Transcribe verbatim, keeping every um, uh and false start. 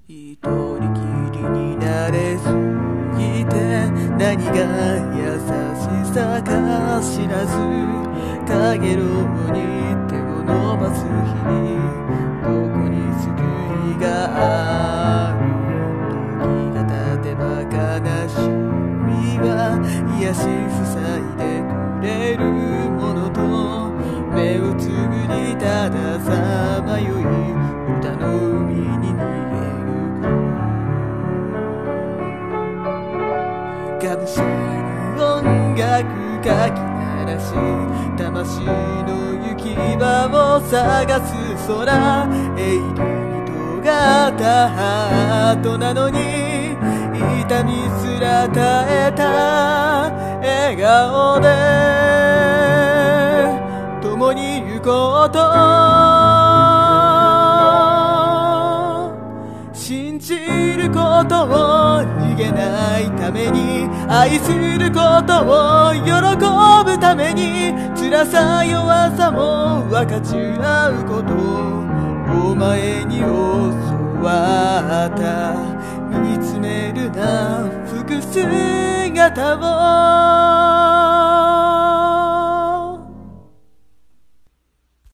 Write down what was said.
一人きりになれすぎて何が優しさか知らずかげろうに手を伸ばす日々どこに救いがある時が経てば悲しみは癒し塞いでくれるものと目をつぶりたださまよい歌の海に逃げがむしゃら音楽かき鳴らし魂の行き場を探す空鋭利に尖ったハートなのに痛みすら耐えた笑顔で共に行こうと信じることを逃げないために愛することを喜ぶために辛さ弱さも分かち合うことお前に教わった見つめるな服姿を